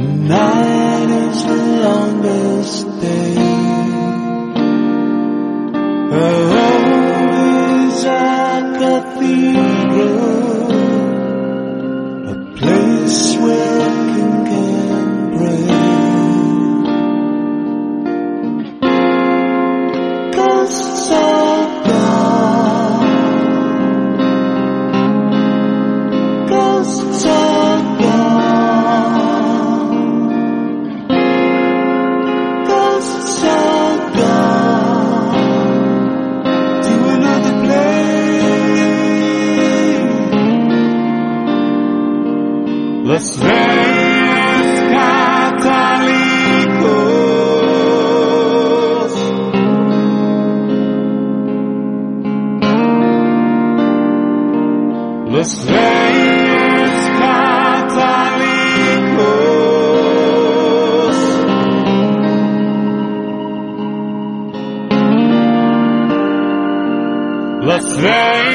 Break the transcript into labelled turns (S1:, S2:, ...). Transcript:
S1: night is the longest day. Home is a cathedral, a place where a king can pray. 'Cause of God, 'cause of God, 'cause of God, to another place. Las Vegas Católicos. Las Vegas Católicos. Las Vegas